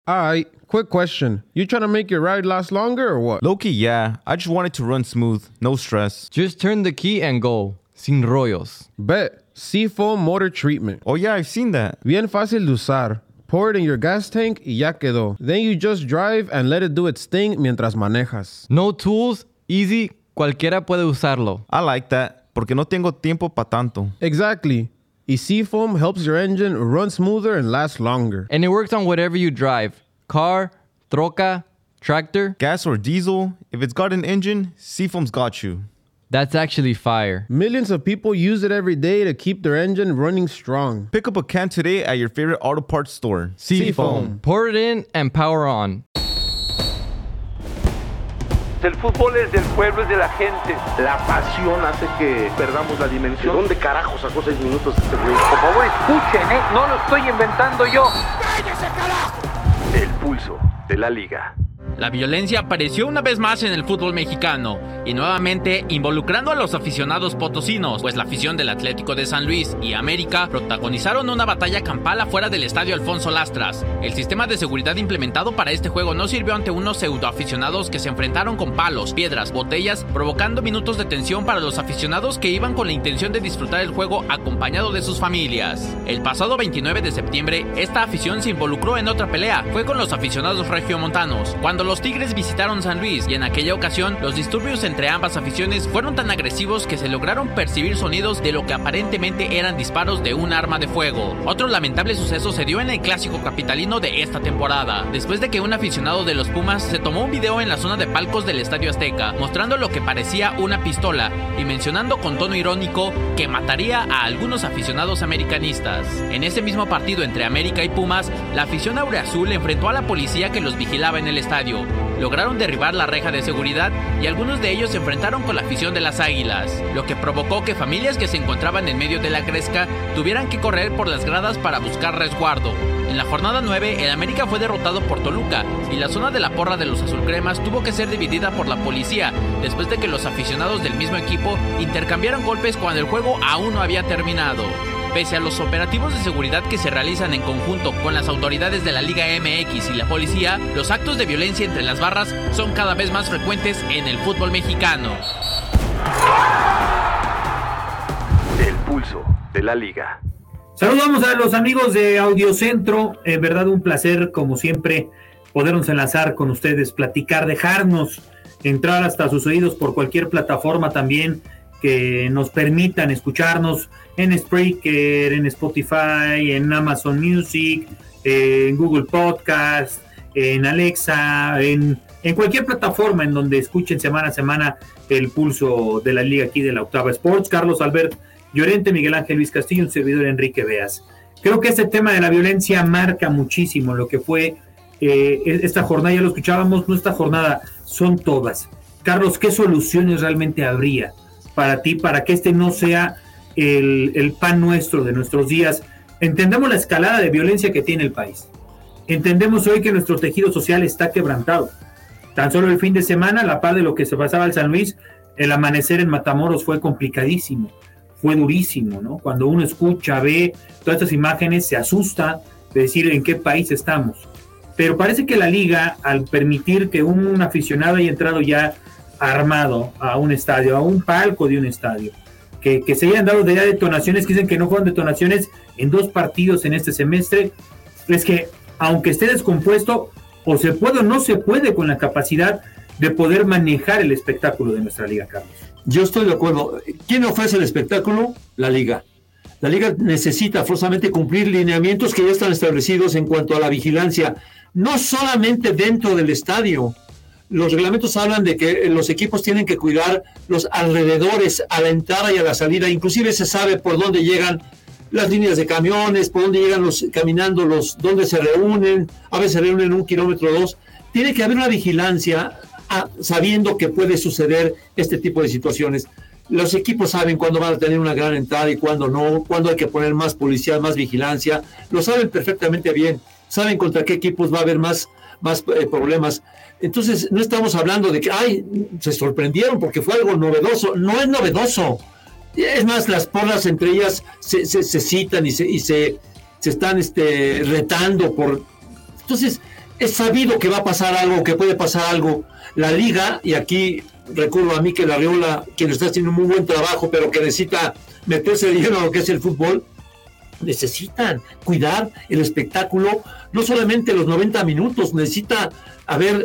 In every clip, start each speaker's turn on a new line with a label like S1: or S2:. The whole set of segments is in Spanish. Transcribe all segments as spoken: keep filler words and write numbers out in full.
S1: Alright, quick question. You trying to make your ride last longer or what?
S2: Low-key, yeah. I just want it to run smooth, no stress.
S3: Just turn the key and go. Sin rollos.
S1: Bet. Seafoam Motor Treatment.
S2: Oh yeah, I've seen that.
S1: Bien fácil de usar. Pour it in your gas tank y ya quedó. Then you just drive and let it do its thing mientras manejas.
S3: No tools, easy, cualquiera puede usarlo.
S2: I like that, porque no tengo tiempo pa' tanto.
S1: Exactly. Y Seafoam helps your engine run smoother and last longer.
S3: And it works on whatever you drive. Car, troca, tractor.
S2: Gas or diesel, if it's got an engine, Seafoam's got you.
S3: That's actually fire.
S1: Millions of people use it every day to keep their engine running strong.
S2: Pick up a can today at your favorite auto parts store.
S3: Seafoam. Pour it in and power on.
S4: El fútbol es del pueblo, es de la gente.
S5: La pasión hace que perdamos la dimensión. ¿De dónde carajo sacó seis minutos este güey?
S4: Por favor, escuchen, ¿eh? No lo estoy inventando yo.
S5: ¡Cállese, carajo!
S4: El pulso de la liga.
S6: La violencia apareció una vez más en el fútbol mexicano y nuevamente involucrando a los aficionados potosinos, pues la afición del Atlético de San Luis y América protagonizaron una batalla campal afuera del estadio Alfonso Lastras. El sistema de seguridad implementado para este juego no sirvió ante unos pseudoaficionados que se enfrentaron con palos, piedras, botellas, provocando minutos de tensión para los aficionados que iban con la intención de disfrutar el juego acompañado de sus familias. El pasado veintinueve de septiembre, esta afición se involucró en otra pelea, fue con los aficionados regiomontanos, cuando los Tigres visitaron San Luis y en aquella ocasión los disturbios entre ambas aficiones fueron tan agresivos que se lograron percibir sonidos de lo que aparentemente eran disparos de un arma de fuego. Otro lamentable suceso se dio en el clásico capitalino de esta temporada, después de que un aficionado de los Pumas se tomó un video en la zona de palcos del Estadio Azteca, mostrando lo que parecía una pistola y mencionando con tono irónico que mataría a algunos aficionados americanistas. En ese mismo partido entre América y Pumas, la afición aureazul enfrentó a la policía que los vigilaba en el estadio. Lograron derribar la reja de seguridad y algunos de ellos se enfrentaron con la afición de las Águilas, lo que provocó que familias que se encontraban en medio de la gresca tuvieran que correr por las gradas para buscar resguardo. En la jornada nueve, el América fue derrotado por Toluca y la zona de la porra de los azulcremas tuvo que ser dividida por la policía después de que los aficionados del mismo equipo intercambiaron golpes cuando el juego aún no había terminado. Pese a los operativos de seguridad que se realizan en conjunto con las autoridades de la Liga M X y la policía, los actos de violencia entre las barras son cada vez más frecuentes en el fútbol mexicano.
S4: El pulso de la liga.
S7: Saludamos a los amigos de Audiocentro, en verdad un placer como siempre podernos enlazar con ustedes, platicar, dejarnos entrar hasta sus oídos por cualquier plataforma también que nos permitan escucharnos en Spreaker, en Spotify, en Amazon Music, en Google Podcast, en Alexa, en, en cualquier plataforma en donde escuchen semana a semana el pulso de la liga aquí de la Octava Sports. Carlos Albert Llorente, Miguel Ángel Luis Castillo, un servidor Enrique Beas. Creo que este tema de la violencia marca muchísimo lo que fue eh, esta jornada, ya lo escuchábamos, no esta jornada, son todas. Carlos, ¿qué soluciones realmente habría para ti, para que este no sea el, el pan nuestro de nuestros días? Entendemos la escalada de violencia que tiene el país. Entendemos hoy que nuestro tejido social está quebrantado. Tan solo el fin de semana, a la par de lo que se pasaba al San Luis, el amanecer en Matamoros fue complicadísimo, fue durísimo, ¿no? Cuando uno escucha, ve todas estas imágenes, se asusta de decir en qué país estamos. Pero parece que la liga, al permitir que un aficionado haya entrado ya armado a un estadio, a un palco de un estadio, que, que se hayan dado de ya detonaciones, que dicen que no fueron detonaciones en dos partidos en este semestre, es que aunque esté descompuesto, o se puede o no se puede con la capacidad de poder manejar el espectáculo de nuestra liga, Carlos.
S8: Yo estoy de acuerdo. ¿Quién ofrece el espectáculo? La liga. La liga necesita forzosamente cumplir lineamientos que ya están establecidos en cuanto a la vigilancia, no solamente dentro del estadio. Los reglamentos hablan de que los equipos tienen que cuidar los alrededores, a la entrada y a la salida. Inclusive se sabe por dónde llegan las líneas de camiones, por dónde llegan los caminando, los dónde se reúnen. A veces se reúnen un kilómetro o dos. Tiene que haber una vigilancia a, sabiendo que puede suceder este tipo de situaciones. Los equipos saben cuándo van a tener una gran entrada y cuándo no, cuándo hay que poner más policía, más vigilancia. Lo saben perfectamente bien. Saben contra qué equipos va a haber más, más eh, problemas. Entonces, no estamos hablando de que, ay, se sorprendieron porque fue algo novedoso. No es novedoso. Es más, las porras entre ellas se, se, se citan y se, y se, se están este, retando por... Entonces, es sabido que va a pasar algo, que puede pasar algo. La liga, y aquí recurro a Mikel Arriola, quien está haciendo un muy buen trabajo, pero que necesita meterse de lleno a lo que es el fútbol, necesitan cuidar el espectáculo, no solamente los noventa minutos, necesita haber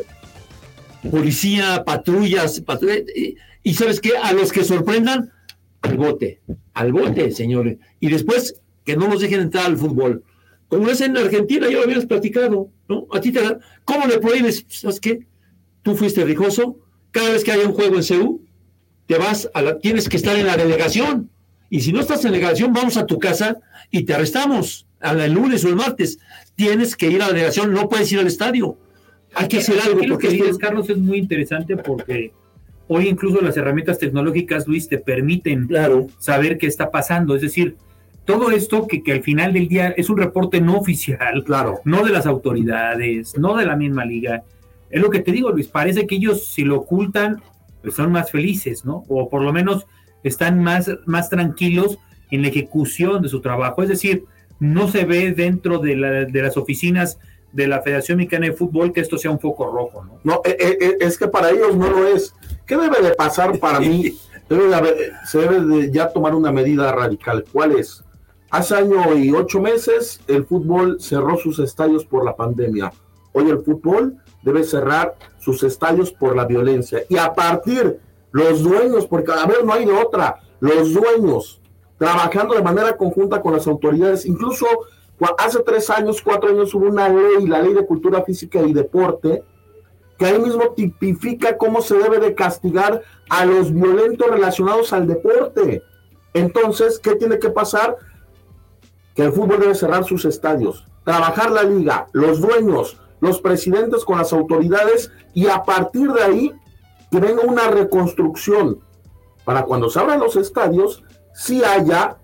S8: policía, patrullas, patrullas y, y ¿sabes qué? A los que sorprendan, al bote, al bote, señores. Y después, que no nos dejen entrar al fútbol. Como es en Argentina, ya lo habías platicado, ¿no? A ti te da, ¿cómo le prohíbes? ¿Sabes qué? Tú fuiste rijoso, cada vez que haya un juego en C U, te vas a la, tienes que estar en la delegación. Y si no estás en la delegación, vamos a tu casa y te arrestamos el lunes o el martes. Tienes que ir a la delegación, no puedes ir al estadio. Hay que hacer algo.
S7: Aquí lo que
S8: esto...
S7: dices, Carlos, es muy interesante porque hoy incluso las herramientas tecnológicas, Luis, te permiten
S8: claro.
S7: saber qué está pasando. Es decir, todo esto que, que al final del día es un reporte no oficial,
S8: claro.
S7: no de las autoridades, no de la misma liga. Es lo que te digo, Luis, parece que ellos si lo ocultan, pues son más felices, ¿no? O por lo menos están más, más tranquilos en la ejecución de su trabajo. Es decir, no se ve dentro de, la, de las oficinas de la Federación Mexicana de Fútbol que esto sea un foco rojo, ¿no?
S9: No, eh, eh, es que para ellos no lo es. ¿Qué debe de pasar para mí? Debe de haber, se debe de ya tomar una medida radical. ¿Cuál es? Hace año y ocho meses el fútbol cerró sus estadios por la pandemia. Hoy el fútbol debe cerrar sus estadios por la violencia. Y a partir, los dueños, porque a ver, no hay de otra, los dueños, trabajando de manera conjunta con las autoridades, incluso hace tres años, cuatro años hubo una ley, la Ley de Cultura Física y Deporte, que ahí mismo tipifica cómo se debe de castigar a los violentos relacionados al deporte. Entonces, ¿qué tiene que pasar? Que el fútbol debe cerrar sus estadios, trabajar la liga, los dueños, los presidentes con las autoridades, y a partir de ahí que venga una reconstrucción para cuando se abran los estadios, sí haya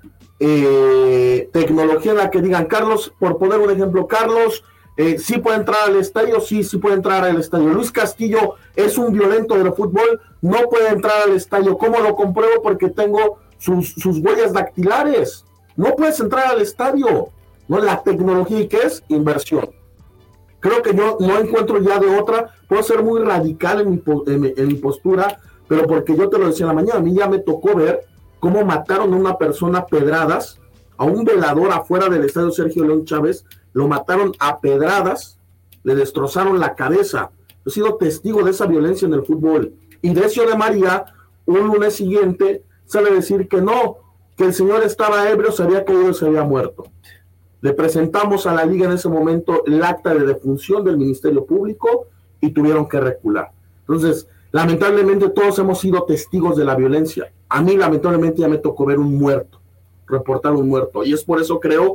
S9: eh, tecnología en la que digan, Carlos, por poner un ejemplo, Carlos, eh, sí puede entrar al estadio, sí, sí puede entrar al estadio. Luis Castillo es un violento del fútbol, no puede entrar al estadio. ¿Cómo lo compruebo? Porque tengo sus, sus huellas dactilares. No puedes entrar al estadio. ¿No? La tecnología, ¿y qué es? Inversión. Creo que yo no encuentro ya de otra. Puedo ser muy radical en mi, en, en mi postura, pero porque yo te lo decía en la mañana, a mí ya me tocó ver cómo mataron a una persona a pedradas, a un velador afuera del estadio Sergio León Chávez, lo mataron a pedradas, le destrozaron la cabeza. He sido testigo de esa violencia en el fútbol. Y Decio de María, un lunes siguiente, sale a decir que no, que el señor estaba ebrio, se había caído y se había muerto. Le presentamos a la liga en ese momento el acta de defunción del Ministerio Público y tuvieron que recular. Entonces, lamentablemente todos hemos sido testigos de la violencia. A mí lamentablemente ya me tocó ver un muerto, reportar un muerto. Y es por eso creo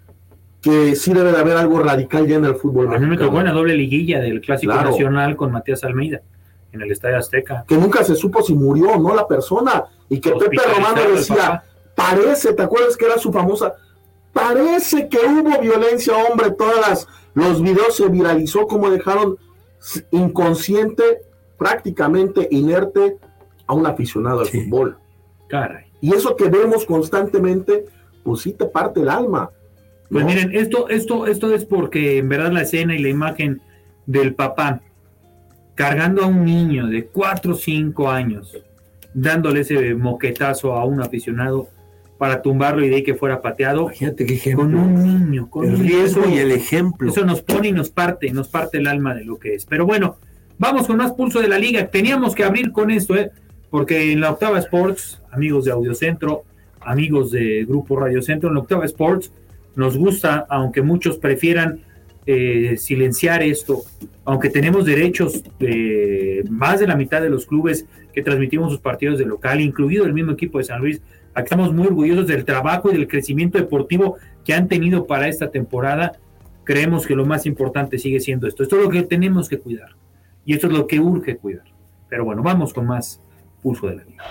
S9: que sí debe de haber algo radical ya en el fútbol
S7: mexicano. A mí me tocó en la doble liguilla del Clásico
S9: claro.
S7: Nacional con Matías Almeida en el Estadio Azteca.
S9: Que nunca se supo si murió o no la persona. Y que Pepe Romano decía, parece, ¿te acuerdas que era su famosa? Parece que hubo violencia, hombre, todas las, los videos se viralizó como dejaron inconsciente, prácticamente inerte a un aficionado al sí. fútbol.
S7: Caray.
S9: Y eso que vemos constantemente, pues sí te parte el alma.
S7: Pues
S9: ¿no?
S7: miren, esto, esto, esto es porque en verdad la escena y la imagen del papá cargando a un niño de cuatro o cinco años, dándole ese moquetazo a un aficionado para tumbarlo y de ahí que fuera pateado.
S8: Imagínate qué ejemplo.
S7: Con un niño, con
S8: el
S7: un
S8: riesgo
S7: niño.
S8: Y el ejemplo.
S7: Eso nos pone y nos parte, nos parte el alma de lo que es. Pero bueno, vamos con más pulso de la liga. Teníamos que abrir con esto, ¿eh? Porque en la Octava Sports, amigos de Audiocentro, amigos de Grupo Radio Centro, en la Octava Sports nos gusta, aunque muchos prefieran eh, silenciar esto, aunque tenemos derechos de más de la mitad de los clubes que transmitimos sus partidos de local, incluido el mismo equipo de San Luis. Aquí estamos muy orgullosos del trabajo y del crecimiento deportivo que han tenido para esta temporada. Creemos que lo más importante sigue siendo esto. Esto es lo que tenemos que cuidar. Y esto es lo que urge cuidar. Pero bueno, vamos con más pulso de la liga.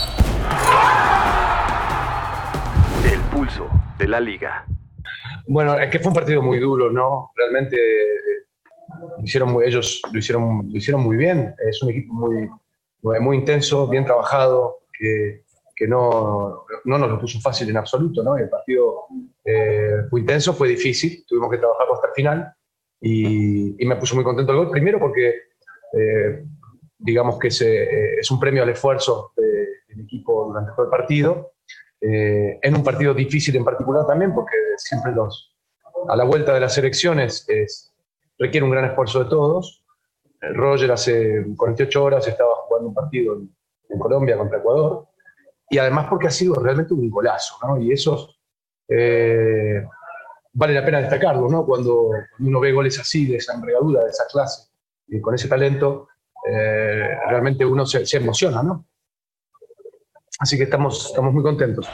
S4: El pulso de la liga.
S10: Bueno, es que fue un partido muy duro, ¿no? Realmente lo hicieron muy, ellos lo hicieron, lo hicieron muy bien. Es un equipo muy, muy intenso, bien trabajado, que, que no, no nos lo puso fácil en absoluto, ¿no? El partido eh, fue intenso, fue difícil, tuvimos que trabajarlo hasta el final y, y me puso muy contento el gol, primero porque eh, digamos que es, eh, es un premio al esfuerzo de, del equipo durante todo el partido, eh, en un partido difícil en particular también, porque siempre los, a la vuelta de las elecciones es, requiere un gran esfuerzo de todos. Roger hace cuarenta y ocho horas estaba jugando un partido en, en Colombia contra Ecuador, y además porque ha sido realmente un golazo, ¿no? Y eso eh, vale la pena destacarlo, ¿no? Cuando, cuando uno ve goles así, de esa envergadura, de esa clase, y con ese talento, eh, realmente uno se, se emociona, ¿no? Así que estamos, estamos muy contentos.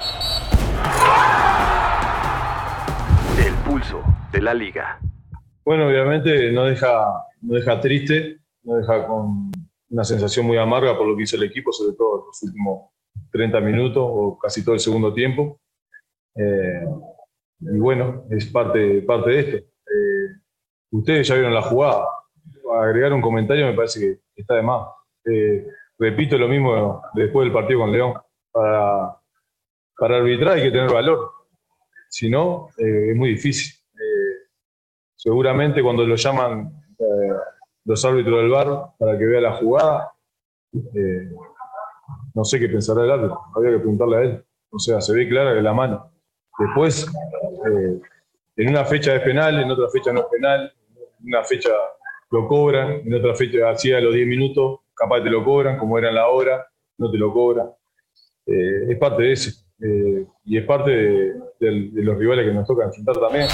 S4: El pulso de la liga.
S11: Bueno, obviamente no deja, no deja triste, no deja con una sensación muy amarga por lo que hizo el equipo, sobre todo los últimos treinta minutos o casi todo el segundo tiempo. Eh, y bueno, es parte, parte de esto. Eh, ustedes ya vieron la jugada. Agregar un comentario me parece que está de más. Eh, repito lo mismo después del partido con León. Para, para arbitrar hay que tener valor. Si no, eh, es muy difícil. Eh, seguramente cuando lo llaman eh, los árbitros del V A R para que vea la jugada, eh, no sé qué pensará el árbitro. Habría que preguntarle a él. O sea, se ve clara que la mano. Después, eh, en una fecha es penal, en otra fecha no es penal, en una fecha lo cobran, en otra fecha hacía los diez minutos, capaz te lo cobran, como era en la hora, no te lo cobran. Eh, es parte de eso, eh, y es parte de, de, de los rivales que nos toca enfrentar también.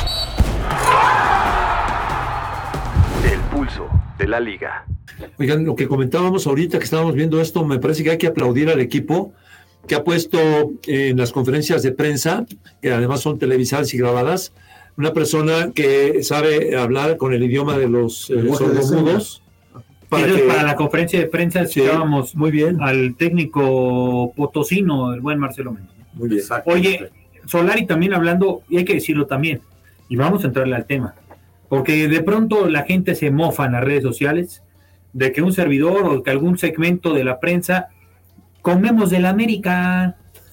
S4: El pulso de la liga.
S8: Oigan, lo que comentábamos ahorita que estábamos viendo esto, me parece que hay que aplaudir al equipo que ha puesto en las conferencias de prensa, que además son televisadas y grabadas, una persona que sabe hablar con el idioma de los eh, sordomudos.
S7: Para, que, para la conferencia de prensa escuchábamos
S8: sí, muy bien
S7: al técnico potosino, el buen Marcelo Méndez.
S8: Muy bien.
S7: Oye, Solari también hablando, y hay que decirlo también, y vamos a entrarle al tema, porque de pronto la gente se mofa en las redes sociales de que un servidor o que algún segmento de la prensa comemos de la América,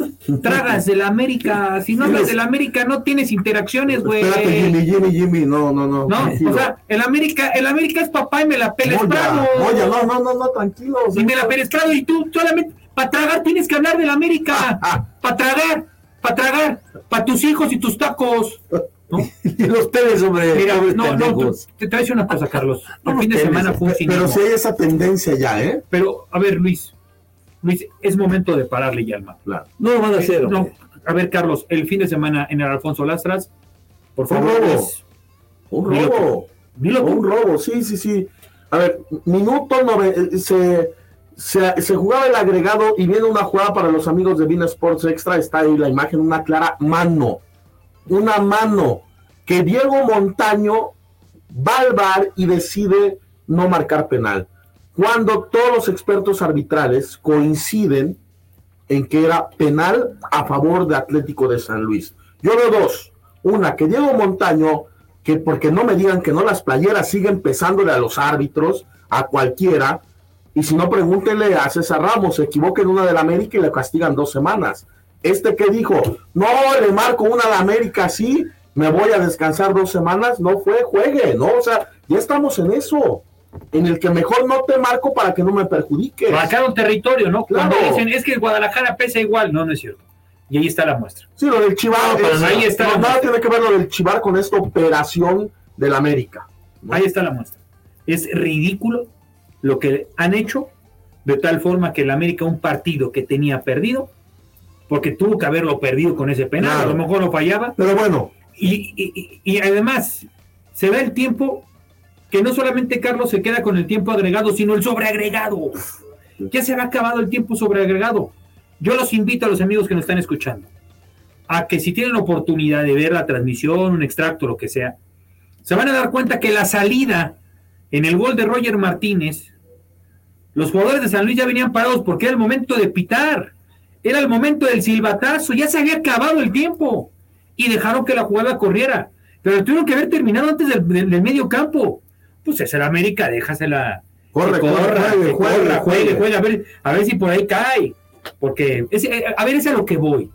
S7: tragas de la América, si no hablas de la América no tienes interacciones, güey.
S9: Espérate, Jimmy, Jimmy, Jimmy, no, no, no.
S7: No, tranquilo. O sea, el América, el América es papá y me la peles Prado.
S9: Oye, no, no, no, no, tranquilo.
S7: Y me la peles Prado y tú solamente, para tragar tienes que hablar de la América, para tragar, para tragar, para tus hijos y tus tacos. ¿No?
S8: Y los teles, hombre.
S7: Mira, no, no, tú, te traes una cosa, Carlos. El no fin de semana fue un cinismo.
S9: Pero si hay esa tendencia ya, ¿eh?
S7: Pero, a ver, Luis, Luis, es momento de pararle ya al mal.
S8: Claro. No lo van a hacer.
S7: Eh, no. A ver, Carlos, el fin de semana en el Alfonso Lastras, por favor.
S9: Un robo.
S7: Luis,
S9: un robo.
S7: Dilo, dilo
S9: un robo, sí, sí, sí. A ver, minuto nove, se, se, se jugaba el agregado y viene una jugada para los amigos de Bein Sports Extra. Está ahí la imagen, una clara mano. Una mano que Diego Montaño va al V A R y decide no marcar penal. Cuando todos los expertos arbitrales coinciden en que era penal a favor de Atlético de San Luis. Yo veo dos. Una, que Diego Montaño, que porque no me digan que no, las playeras siguen pesándole a los árbitros, a cualquiera, y si no, pregúntenle a César Ramos, se equivoca en una del América y le castigan dos semanas. Este que dijo, no, le marco una de América así, me voy a descansar dos semanas, no fue, juegue, ¿no? O sea, ya estamos en eso, en el que mejor no te marco para que no me perjudiques.
S7: Marcaron territorio, ¿no?
S9: Claro.
S7: Cuando dicen, es que Guadalajara pesa igual, no, no es cierto. Y ahí está la muestra.
S9: Sí, lo del Chivar,
S7: no,
S9: es,
S7: ahí está
S9: no, nada tiene que ver lo del Chivar con esta operación del América,
S7: ¿no? Ahí está la muestra. Es ridículo lo que han hecho, de tal forma que el América, un partido que tenía perdido, porque tuvo que haberlo perdido con ese penal, claro. A lo mejor lo fallaba.
S9: Pero bueno.
S7: Y, y, y además, se da el tiempo que no solamente Carlos se queda con el tiempo agregado, sino el sobreagregado. Ya se ha acabado el tiempo sobreagregado. Yo los invito a los amigos que nos están escuchando a que si tienen oportunidad de ver la transmisión, un extracto, lo que sea, se van a dar cuenta que la salida en el gol de Roger Martínez, los jugadores de San Luis ya venían parados porque era el momento de pitar, era el momento del silbatazo, ya se había acabado el tiempo y dejaron que la jugada corriera, pero tuvieron que haber terminado antes del, del, del medio campo. Pues es el América, déjasela,
S9: corre,
S7: corra,
S9: corre, juegue,
S7: corra,
S9: juegue,
S7: juegue, juegue, a ver, a ver si por ahí cae, porque es, a ver, es a lo que voy,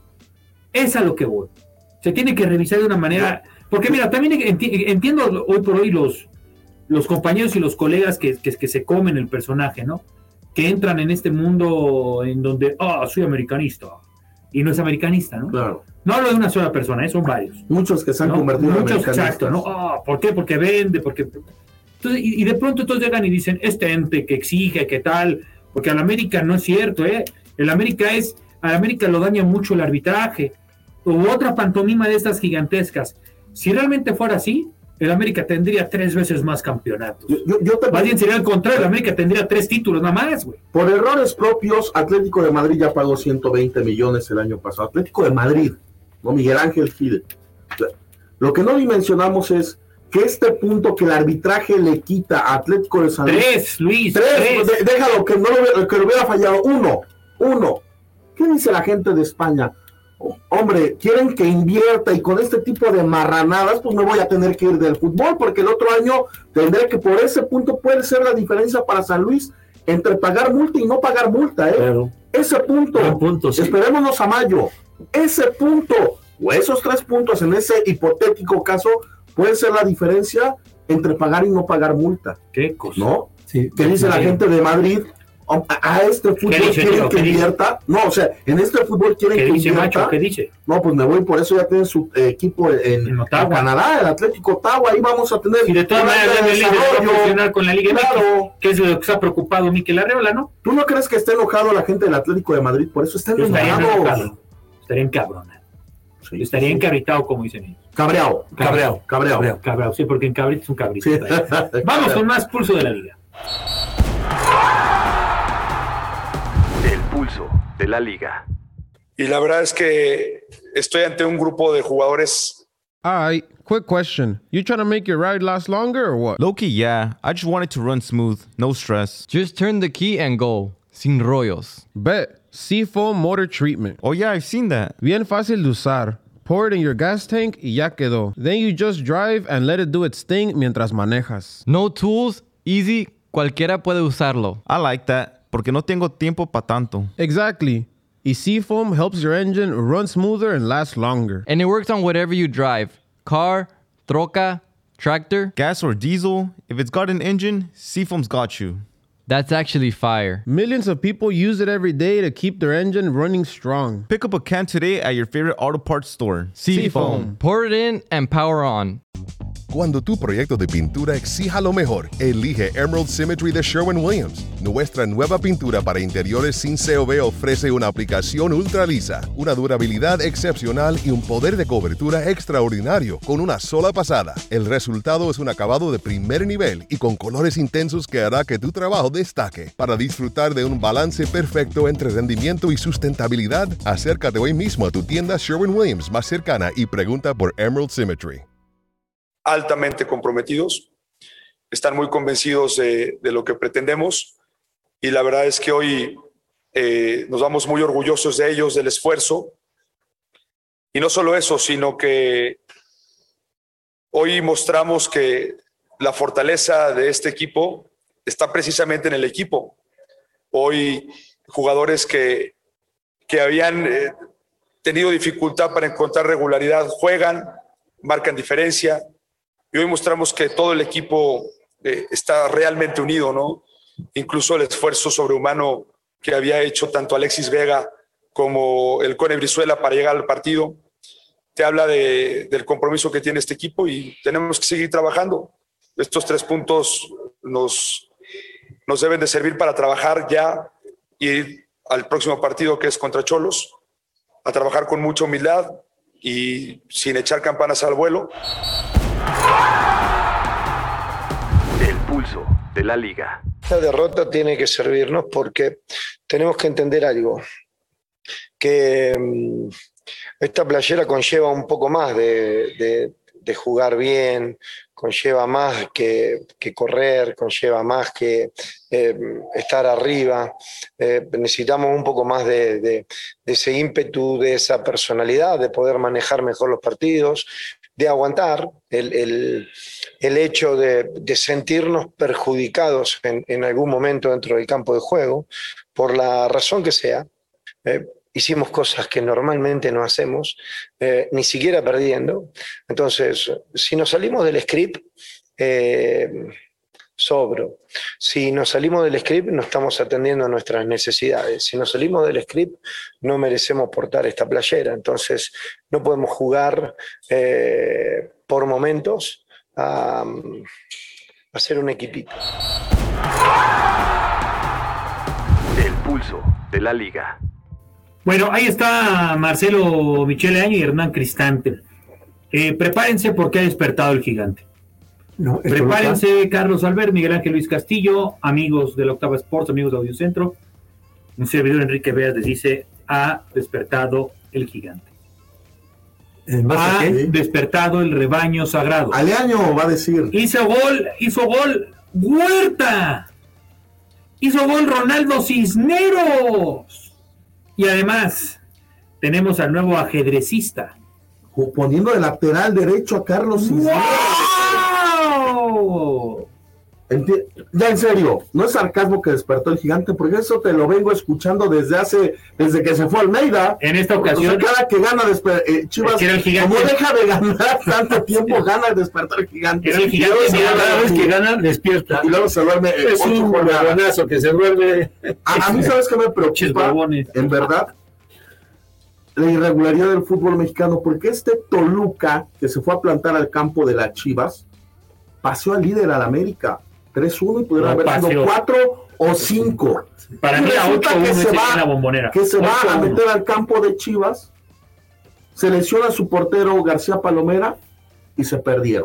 S7: es a lo que voy. Se tiene que revisar de una manera, porque mira, también enti- entiendo hoy por hoy los los compañeros y los colegas que, que, que se comen el personaje, ¿no? Que entran en este mundo en donde, ah, oh, soy americanista, y no es americanista, ¿no?
S9: Claro.
S7: No hablo de una sola persona, ¿eh? Son varios.
S9: Muchos que se han
S7: ¿no?
S9: convertido
S7: Muchos,
S9: en americanistas.
S7: exacto, ¿no? Ah, ¿por qué? Porque vende, porque... Entonces, y, y de pronto todos llegan y dicen, este ente que exige, que tal, porque al América no es cierto, ¿eh? El América es, al América lo daña mucho el arbitraje, o otra pantomima de estas gigantescas. Si realmente fuera así, el América tendría tres veces más campeonatos.
S9: Yo, yo, yo te
S7: más bien sería al contrario, el América tendría tres títulos nada más, güey.
S9: Por errores propios, Atlético de Madrid ya pagó ciento veinte millones el año pasado. Atlético de Madrid, no Miguel Ángel Gil. Lo que no dimensionamos es que este punto que el arbitraje le quita a Atlético de San Luis.
S7: Tres, Luis.
S9: Tres,
S7: tres.
S9: De, déjalo, que no lo, que lo hubiera fallado. Uno, uno. ¿Qué dice la gente de España? Hombre, quieren que invierta y con este tipo de marranadas, pues me voy a tener que ir del fútbol, porque el otro año tendré que por ese punto puede ser la diferencia para San Luis entre pagar multa y no pagar multa, ¿eh? Claro. Ese punto, punto sí. Esperémonos a mayo, ese punto, o esos tres puntos en ese hipotético caso, puede ser la diferencia entre pagar y no pagar multa.
S7: ¿Qué cosa?
S9: ¿No?
S8: Sí,
S9: ¿Qué dice sí. la gente de Madrid? A, a este fútbol quieren que invierta. No, o sea, en este fútbol quieren
S7: ¿Qué
S9: que
S7: dice,
S9: invierta.
S7: Macho? ¿Qué dice?
S9: No, pues me voy, por eso ya tienen su eh, equipo en, en, en Canadá, el Atlético Ottawa, ahí vamos a tener.
S7: Y de todas maneras debe funcionar con la Liga claro. México, que es lo que se ha preocupado Mikel Arreola, ¿no?
S9: ¿Tú no crees que esté enojado la gente del Atlético de Madrid? Por eso están enojados.
S7: Estaría encabronado. Sí, estaría sí. encabritado, como dicen ellos.
S9: Cabreado, cabreado, cabreado.
S7: Cabreado, cabreado. Sí, porque en cabrito es un cabrito. Sí. Vamos con más pulso de la liga.
S4: El pulso de la liga.
S12: Y la verdad es que estoy ante un grupo de jugadores.
S1: Alright, quick question. You trying to make your ride last longer or what?
S2: Low-key, yeah. I just want it to run smooth. No stress.
S3: Just turn the key and go. Sin rollos.
S1: Bet. Seafoam Motor Treatment.
S2: Oh yeah, I've seen that.
S1: Bien fácil de usar. Pour it in your gas tank y ya quedó. Then you just drive and let it do its thing mientras manejas.
S3: No tools, easy, cualquiera puede usarlo.
S2: I like that, porque no tengo tiempo pa' tanto.
S1: Exactly. Y Seafoam helps your engine run smoother and last longer.
S3: And it works on whatever you drive. Car, troca, tractor.
S2: Gas or diesel, if it's got an engine, Seafoam's got you.
S3: That's actually fire.
S1: Millions of people use it every day to keep their engine running strong.
S2: Pick up a can today at your favorite auto parts store.
S3: Seafoam. Pour it in and power on.
S13: Cuando tu proyecto de pintura exija lo mejor, elige Emerald Symmetry de Sherwin-Williams. Nuestra nueva pintura para interiores sin C O V ofrece una aplicación ultra lisa, una durabilidad excepcional y un poder de cobertura extraordinario con una sola pasada. El resultado es un acabado de primer nivel y con colores intensos que hará que tu trabajo destaque. Para disfrutar de un balance perfecto entre rendimiento y sustentabilidad, acércate hoy mismo a tu tienda Sherwin-Williams más cercana y pregunta por Emerald Symmetry.
S12: Altamente comprometidos, están muy convencidos de, de lo que pretendemos y la verdad es que hoy eh, nos vamos muy orgullosos de ellos, del esfuerzo, y no solo eso, sino que hoy mostramos que la fortaleza de este equipo está precisamente en el equipo. Hoy jugadores que, que habían eh, tenido dificultad para encontrar regularidad juegan, marcan diferencia. Y hoy mostramos que todo el equipo eh, está realmente unido, ¿no? Incluso el esfuerzo sobrehumano que había hecho tanto Alexis Vega como el Cone Brizuela para llegar al partido, te habla de, del compromiso que tiene este equipo y tenemos que seguir trabajando. Estos tres puntos nos, nos deben de servir para trabajar ya y ir al próximo partido, que es contra Cholos, a trabajar con mucha humildad y sin echar campanas al vuelo.
S4: El pulso de la liga.
S14: Esta derrota tiene que servirnos porque tenemos que entender algo, que um, esta playera conlleva un poco más de, de, de jugar bien, conlleva más que, que correr, conlleva más que eh, estar arriba. Eh, necesitamos un poco más de, de, de ese ímpetu, de esa personalidad, de poder manejar mejor los partidos, de aguantar el, el, el hecho de, de sentirnos perjudicados en, en algún momento dentro del campo de juego, por la razón que sea. Eh, hicimos cosas que normalmente no hacemos, eh, ni siquiera perdiendo. Entonces, si nos salimos del script, eh, sobro. Si nos salimos del script, no estamos atendiendo nuestras necesidades. Si nos salimos del script, no merecemos portar esta playera. Entonces, no podemos jugar eh, por momentos a, a ser un equipito.
S4: El pulso de la liga.
S7: Bueno, ahí está Marcelo Michele Año y Hernán Cristante. Eh, prepárense porque ha despertado el gigante.
S8: No,
S7: Prepárense, Carlos Albert, Miguel Ángel Luis Castillo, amigos de la Octava Sports, amigos de Audiocentro. Un servidor, Enrique Veas, les dice: ha despertado el gigante. Ha despertado el rebaño sagrado.
S9: Aleaño va a decir.
S7: Hizo gol, hizo gol Huerta. Hizo gol Ronaldo Cisneros. Y además, tenemos al nuevo ajedrecista.
S9: Poniendo de lateral derecho a Carlos Cisneros.
S7: ¡Wow!
S9: Enti- ya en serio, no es sarcasmo que despertó el gigante, porque eso te lo vengo escuchando desde hace, desde que se fue Almeida.
S7: En esta ocasión,
S9: o sea, cada que gana desper- eh, Chivas,
S7: es que era el gigante.
S9: como deja de ganar tanto tiempo, gana despertar el gigante.
S7: Era el gigante,
S9: Y luego
S8: Cada vez que gana, despierta.
S9: Y luego se duerme. eh,
S8: Es
S9: ocho
S8: un
S9: jornadas.
S8: huevonazo que se duerme.
S9: A, a mí, ¿sabes qué me preocupa? En verdad, la irregularidad del fútbol mexicano, porque este Toluca, que se fue a plantar al campo de las Chivas, paseó al líder al América, tres uno, y pudieron
S7: No,
S9: haber sido
S7: paseó.
S9: cuatro o cinco.
S7: Para
S9: Y
S7: mí era
S9: resulta
S7: ocho uno
S9: que se
S7: ese día
S9: va,
S7: en la Bombonera.
S9: que se va
S7: ocho
S9: a
S7: uno.
S9: meter al campo de Chivas, se lesiona a su portero García Palomera y se perdieron,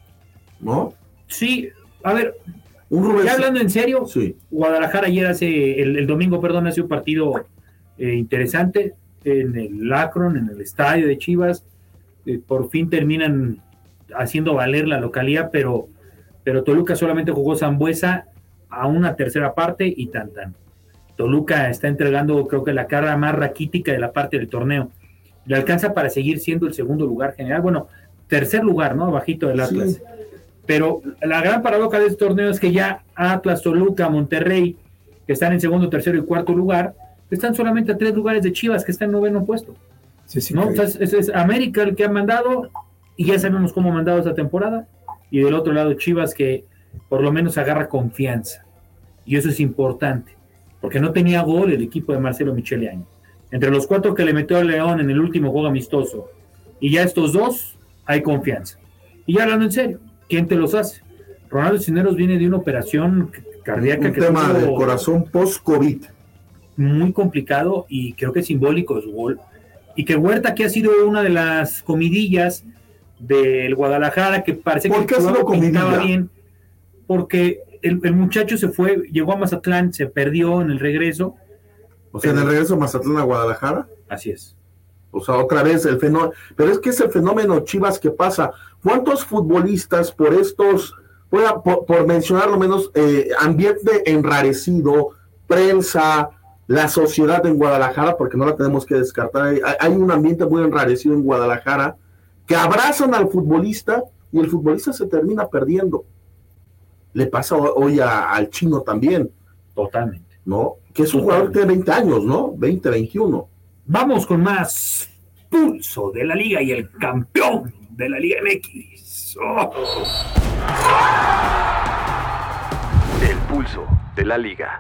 S9: ¿no?
S7: Sí, a ver,
S9: Un Rubén-
S7: ya hablando en serio,
S9: Sí.
S7: Guadalajara ayer hace, el, el domingo, perdón, hace un partido eh, interesante en el Akron, en el estadio de Chivas. Eh, por fin terminan haciendo valer la localidad, pero, pero Toluca solamente jugó Zambuesa a una tercera parte y tan tan. Toluca está entregando, creo que la cara más raquítica de la parte del torneo. Le alcanza para seguir siendo el segundo lugar general, bueno, tercer lugar, ¿no? Bajito del Atlas.
S9: Sí.
S7: Pero la gran paradoja de este torneo es que ya Atlas, Toluca, Monterrey, que están en segundo, tercero y cuarto lugar, están solamente a tres lugares de Chivas, que está en noveno puesto.
S8: Sí, sí,
S7: ¿No?
S8: que-
S7: Entonces, es, es América el que ha mandado, y ya sabemos cómo ha mandado esta temporada, y del otro lado Chivas, que por lo menos agarra confianza. Y eso es importante, porque no tenía gol el equipo de Marcelo Michele Año. Entre los cuatro que le metió a León en el último juego amistoso, y ya estos dos, hay confianza. Y ya hablando en serio, ¿quién te los hace? Ronaldo Cisneros viene de una operación cardíaca
S9: Un
S7: que
S9: tema
S7: tuvo
S9: del corazón post-COVID.
S7: muy complicado, y creo que es simbólico su gol. Y que Huerta, que ha sido una de las comidillas del Guadalajara, que parece
S9: ¿Por
S7: que
S9: qué ha sido
S7: pintaba
S9: comidilla?
S7: bien, porque el, el muchacho se fue, llegó a Mazatlán, se perdió en el regreso.
S9: O sea, en el regreso de Mazatlán a Guadalajara.
S7: Así es.
S9: O sea, otra vez el fenómeno. Pero es que es el fenómeno Chivas que pasa. ¿Cuántos futbolistas por estos, voy a- por, por mencionar lo menos, eh, ambiente enrarecido, prensa, la sociedad en Guadalajara, porque no la tenemos que descartar, hay, hay un ambiente muy enrarecido en Guadalajara, que abrazan al futbolista y el futbolista se termina perdiendo? Le pasa hoy a- al Chino también.
S7: Totalmente.
S9: ¿No? Que es un jugador de veinte años, ¿no? veinte, veintiuno.
S7: Vamos con más pulso de la liga y el campeón de la Liga M X. Oh.
S4: El pulso de la liga.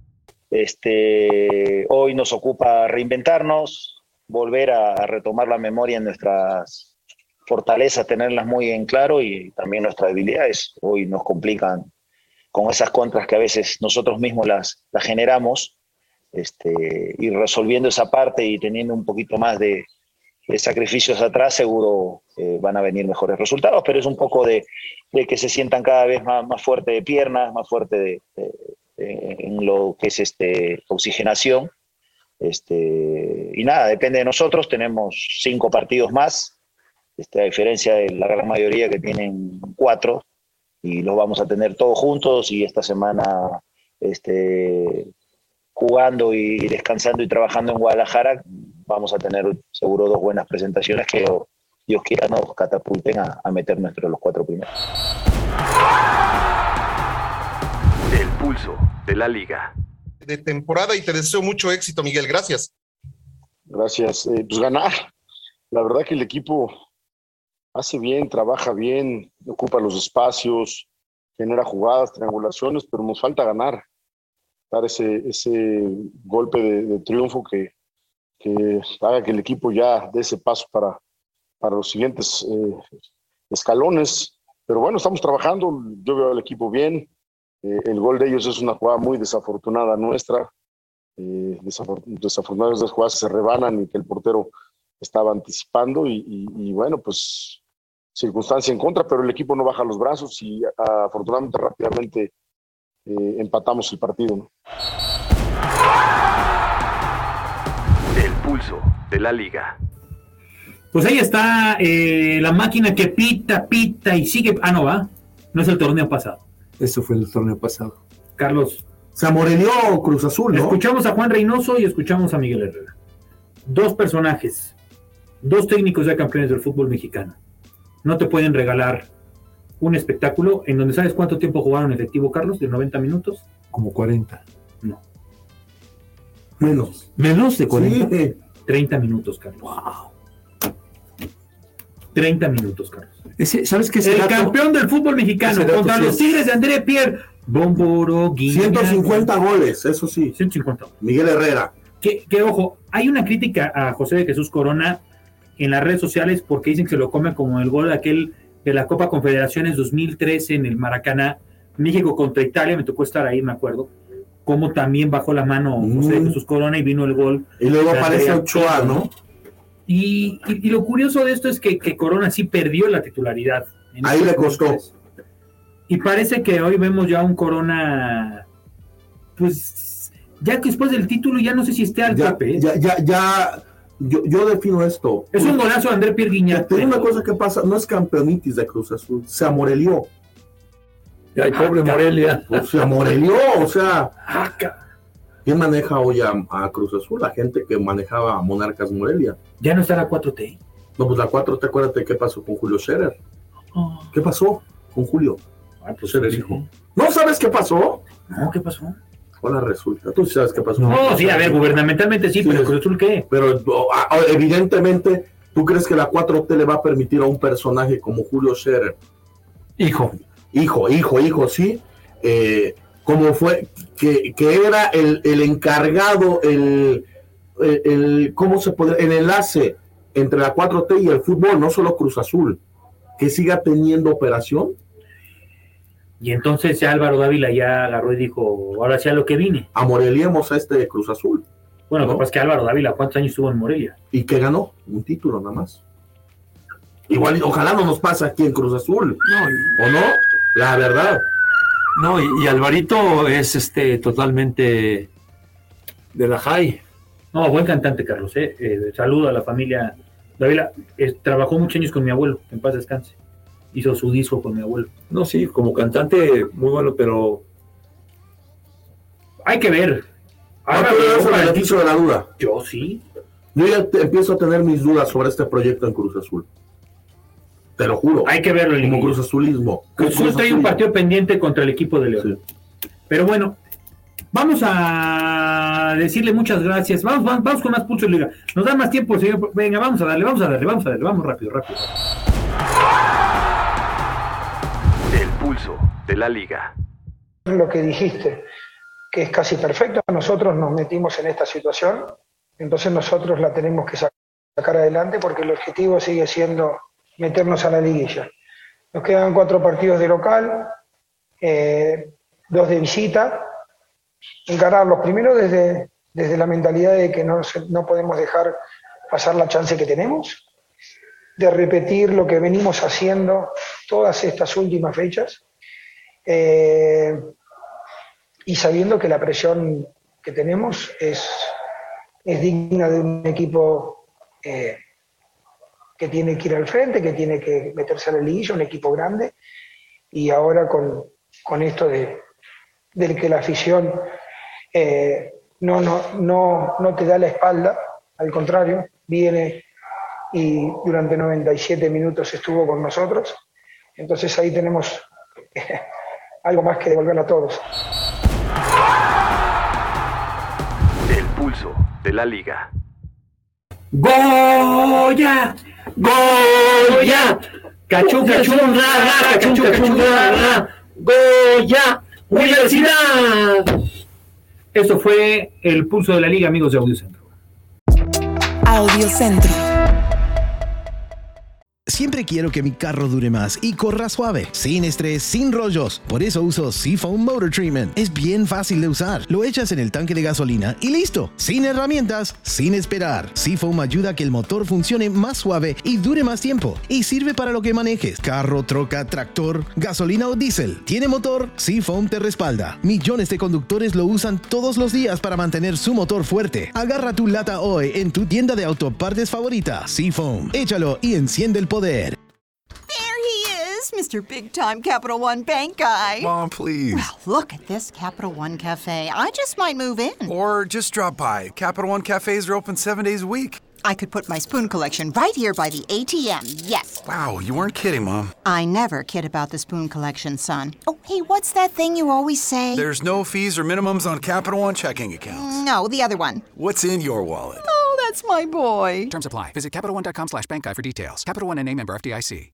S15: Este, hoy nos ocupa reinventarnos, volver a, a retomar la memoria en nuestras fortalezas, tenerlas muy en claro, y también nuestras debilidades. Hoy nos complican con esas contras que a veces nosotros mismos las, las generamos, este, y resolviendo esa parte y teniendo un poquito más de, de sacrificios atrás, seguro eh, van a venir mejores resultados, pero es un poco de, de que se sientan cada vez más, más fuerte de piernas, más fuerte de, de, de, en lo que es este, oxigenación. Este, y nada, depende de nosotros. Tenemos cinco partidos más, este, a diferencia de la gran mayoría que tienen cuatro, y los vamos a tener todos juntos, y esta semana este, jugando y descansando y trabajando en Guadalajara, vamos a tener seguro dos buenas presentaciones que Dios quiera nos catapulten a, a meternos entre los cuatro primeros.
S4: El pulso de la liga.
S16: De temporada, y te deseo mucho éxito, Miguel. Gracias.
S17: Gracias. Eh, pues ganar. La verdad que el equipo hace bien, trabaja bien, ocupa los espacios, genera jugadas, triangulaciones, pero nos falta ganar, dar ese, ese golpe de, de triunfo que, que haga que el equipo ya dé ese paso para, para los siguientes eh, escalones. Pero bueno, estamos trabajando, yo veo al equipo bien, eh, el gol de ellos es una jugada muy desafortunada nuestra, eh, desafor- desafortunadas las jugadas se rebanan y que el portero estaba anticipando y, y, y bueno, pues circunstancia en contra, pero el equipo no baja los brazos y afortunadamente rápidamente eh, empatamos el partido, ¿no?
S4: El pulso de la liga.
S7: Pues ahí está eh, la máquina que pita, pita y sigue. Ah, no va. No es el torneo pasado.
S8: Eso fue el torneo pasado.
S7: Carlos.
S9: Se amorelió Cruz Azul, ¿no?
S7: Escuchamos a Juan Reynoso y escuchamos a Miguel Herrera. Dos personajes, dos técnicos ya campeones del fútbol mexicano. No te pueden regalar un espectáculo en donde ¿sabes cuánto tiempo jugaron efectivo, Carlos? ¿De noventa minutos?
S8: Como cuarenta.
S7: No.
S9: Menos.
S8: ¿Menos de cuarenta?
S7: Sí. treinta minutos, Carlos. Wow. treinta minutos, Carlos.
S8: Ese, ¿sabes qué es
S7: el
S8: dato?
S7: campeón del fútbol mexicano
S9: Ese dato
S7: contra
S9: sí
S7: los
S9: es-
S7: Tigres de André Pierre. Bomboro, Guiñac.
S9: ciento cincuenta goles, eso sí.
S7: ciento cincuenta.
S9: Miguel Herrera.
S7: Que, que ojo, hay una crítica a José de Jesús Corona en las redes sociales porque dicen que se lo come como el gol de aquel de la Copa Confederaciones dos mil trece en el Maracaná, México contra Italia, me tocó estar ahí, me acuerdo, como también bajó la mano José de Jesús Corona y vino el gol.
S9: Y luego
S7: de
S9: aparece
S7: Andrea
S9: Ochoa,
S7: Pirlo.
S9: ¿no?
S7: Y, y, y lo curioso de esto es que, que Corona sí perdió la titularidad. en
S9: Ahí
S7: estos
S9: le costó.
S7: meses. Y parece que hoy vemos ya un Corona, pues, ya que después del título ya no sé si esté al
S9: Ya,
S7: tope. ¿eh?
S9: ya, ya, ya, yo, yo defino esto.
S7: Es un golazo de André Pierre Guiñac.
S9: Te digo una cosa que pasa, no es campeonitis de Cruz Azul, se amorelió.
S8: Ay, pobre Morelia.
S9: Pues se amorelió, o sea, ¿quién maneja hoy a, a Cruz Azul? La gente que manejaba a Monarcas Morelia.
S7: Ya no está la cuatro T.
S9: No, pues la cuatro T, acuérdate qué pasó con Julio Scherer. ¿Qué pasó con Julio?
S7: Ah, pues
S9: Scherer,
S7: sí.
S9: hijo. ¿No sabes qué pasó?
S7: No, ¿qué pasó?
S9: Ahora resulta. Tú sí sabes qué pasó.
S7: No, sí, a ver, gubernamentalmente sí, pero Cruz Azul, ¿qué?
S9: Pero oh, ah, evidentemente, ¿tú crees que la cuatro T le va a permitir a un personaje como Julio Scherer?
S8: Hijo.
S9: Hijo, hijo, hijo, sí. Eh, como fue, que, que era el, el encargado, el, el, el- ¿cómo se puede? El enlace entre la cuatro T y el fútbol, no solo Cruz Azul, que siga teniendo operación.
S7: Y entonces ya Álvaro Dávila ya agarró y dijo, ahora sí a lo que vine.
S9: Amoreliemos a este Cruz Azul.
S7: Bueno, lo que pasa es que Álvaro Dávila, ¿cuántos años estuvo en Morelia?
S9: ¿Y que ganó? Un título nada más. Igual, ojalá no nos pase aquí en Cruz Azul. ¿O no? La verdad.
S8: No, y, y Alvarito es este totalmente de la high.
S7: No, buen cantante, Carlos. Eh. Eh, saludo a la familia Dávila. Eh, trabajó muchos años con mi abuelo, que en paz descanse. Hizo su disco con mi abuelo.
S8: No, sí, como cantante muy bueno, pero
S7: hay que ver.
S9: Ahora me das el beneficio de la duda.
S7: Yo sí.
S9: Yo ya te- empiezo a tener mis dudas sobre este proyecto en Cruz Azul. Te lo juro.
S7: Hay que verlo.
S9: Como Cruz Azulismo.
S7: Cruz Azul trae un partido pendiente contra el equipo de León. Pero bueno, vamos a decirle muchas gracias. Vamos, vamos, vamos con más Pulso Liga. Nos da más tiempo, señor. Venga, vamos a darle, vamos a darle, vamos a darle, vamos rápido, rápido.
S4: El pulso de la liga.
S18: Lo que dijiste, que es casi perfecto, nosotros nos metimos en esta situación, entonces nosotros la tenemos que sacar adelante porque el objetivo sigue siendo meternos a la liguilla. Nos quedan cuatro partidos de local, eh, dos de visita, encararlos primero desde, desde la mentalidad de que no, se- no podemos dejar pasar la chance que tenemos, de repetir lo que venimos haciendo todas estas últimas fechas, eh, y sabiendo que la presión que tenemos es, es digna de un equipo eh, que tiene que ir al frente, que tiene que meterse a la liguilla, un equipo grande, y ahora con, con esto de, del que la afición eh, no, no, no, no te da la espalda, al contrario, viene y durante noventa y siete minutos estuvo con nosotros, entonces ahí tenemos eh, algo más que devolverle a todos.
S4: El pulso de la liga.
S7: ¡Goya! ¡Goya! ¡Cachún, cachún, ra, ra! ¡Cachún, cachún, ra, ra! Goya Universidad. Esto fue el pulso de la liga, amigos de Audiocentro.
S19: Audiocentro.
S20: Siempre quiero que mi carro dure más y corra suave, sin estrés, sin rollos. Por eso uso Seafoam Motor Treatment. Es bien fácil de usar. Lo echas en el tanque de gasolina y listo. Sin herramientas, sin esperar. Seafoam ayuda a que el motor funcione más suave y dure más tiempo. Y sirve para lo que manejes. Carro, troca, tractor, gasolina o diésel. ¿Tiene motor? Seafoam te respalda. Millones de conductores lo usan todos los días para mantener su motor fuerte. Agarra tu lata hoy en tu tienda de autopartes favorita. Seafoam. Échalo y enciende el poder.
S21: There he is, Mister Big Time Capital One Bank guy.
S22: Mom, please.
S21: Well, look at this Capital One Cafe. I just might move in.
S22: Or just drop by. Capital One cafes are open seven days a week.
S21: I could put my spoon collection right here by the A T M, yes.
S22: Wow, you weren't kidding, Mom.
S21: I never kid about the spoon collection, son. Oh, hey, what's that thing you always say?
S22: There's no fees or minimums on Capital One checking accounts.
S21: No, the other one.
S22: What's in your wallet?
S21: Oh, that's my boy.
S23: Terms apply. Visit CapitalOne.com slash bank guy for details. Capital One N A member F D I C.